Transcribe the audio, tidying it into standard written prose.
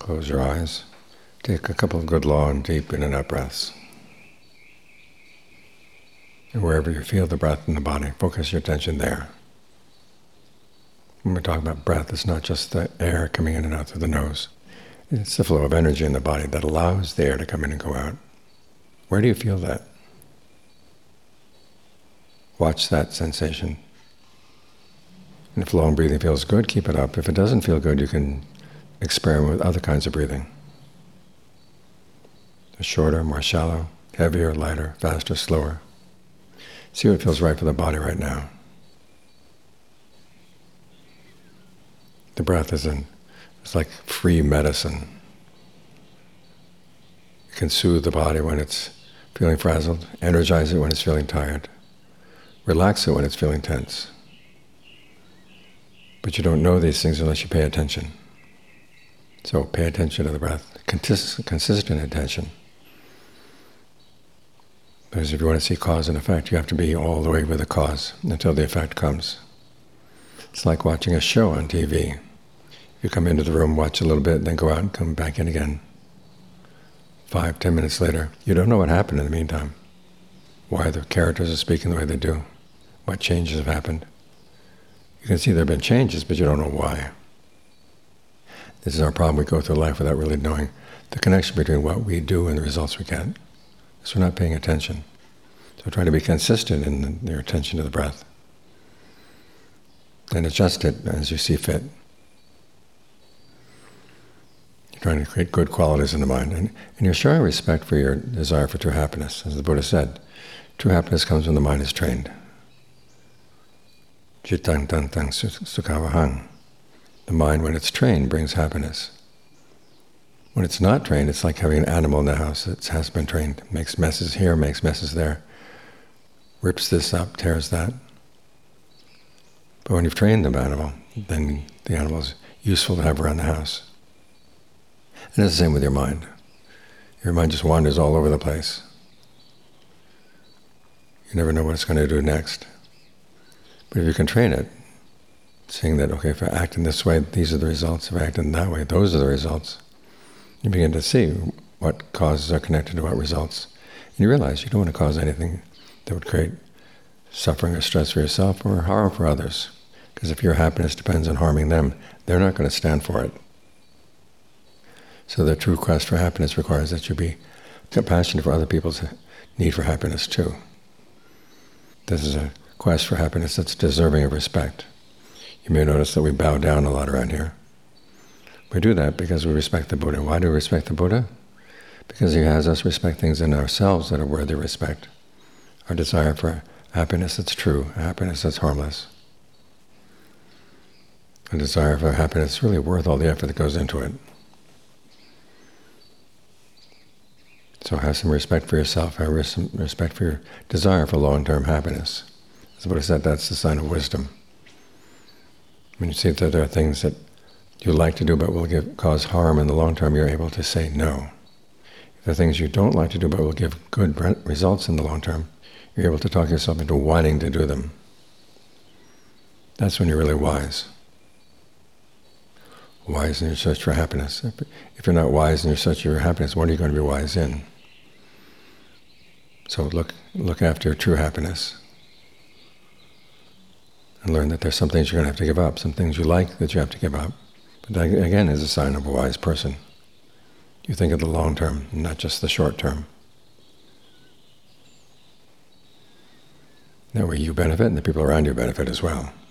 Close your eyes. Take a couple of good long, deep in and out breaths. And wherever you feel the breath in the body, focus your attention there. When we're talking about breath, it's not just the air coming in and out through the nose. It's the flow of energy in the body that allows the air to come in and go out. Where do you feel that? Watch that sensation. And if long breathing feels good, keep it up. If it doesn't feel good, you can experiment with other kinds of breathing. Shorter, more shallow, heavier, lighter, faster, slower. See what feels right for the body right now. The breath it's like free medicine. It can soothe the body when it's feeling frazzled, energize it when it's feeling tired, relax it when it's feeling tense. But you don't know these things unless you pay attention. So pay attention to the breath, consistent attention. Because if you want to see cause and effect, you have to be all the way with the cause until the effect comes. It's like watching a show on TV. You come into the room, watch a little bit, then go out and come back in again. 5-10 minutes later, you don't know what happened in the meantime. Why the characters are speaking the way they do. What changes have happened. You can see there have been changes, but you don't know why. This is our problem. We go through life without really knowing the connection between what we do and the results we get. So we're not paying attention. So try to be consistent in your attention to the breath. And adjust it as you see fit. You're trying to create good qualities in the mind. And you're showing respect for your desire for true happiness. As the Buddha said, true happiness comes when the mind is trained. Cittang tantang sukhavahang. The mind, when it's trained, brings happiness. When it's not trained, it's like having an animal in the house that has been trained. Makes messes here, makes messes there. Rips this up, tears that. But when you've trained the animal, then the animal is useful to have around the house. And it's the same with your mind. Your mind just wanders all over the place. You never know what it's going to do next. But if you can train it, seeing that, okay, if I act in this way, these are the results. If I act in that way, those are the results. You begin to see what causes are connected to what results. And you realize you don't want to cause anything that would create suffering or stress for yourself or harm for others. Because if your happiness depends on harming them, they're not going to stand for it. So the true quest for happiness requires that you be compassionate for other people's need for happiness too. This is a quest for happiness that's deserving of respect. You may notice that we bow down a lot around here. We do that because we respect the Buddha. Why do we respect the Buddha? Because he has us respect things in ourselves that are worthy of respect. Our desire for happiness that's true, happiness that's harmless. A desire for happiness that's really worth all the effort that goes into it. So have some respect for yourself, have some respect for your desire for long-term happiness. As the Buddha said, that's the sign of wisdom. When you see that there are things that you like to do but will cause harm in the long term, you're able to say no. If there are things you don't like to do but will give good results in the long term, you're able to talk yourself into wanting to do them. That's when you're really wise. Wise in your search for happiness. If you're not wise in your search for happiness, what are you going to be wise in? So look after your true happiness. And learn that there's some things you're going to have to give up, some things you like that you have to give up. But that, again, is a sign of a wise person. You think of the long term, not just the short term. That way you benefit and the people around you benefit as well.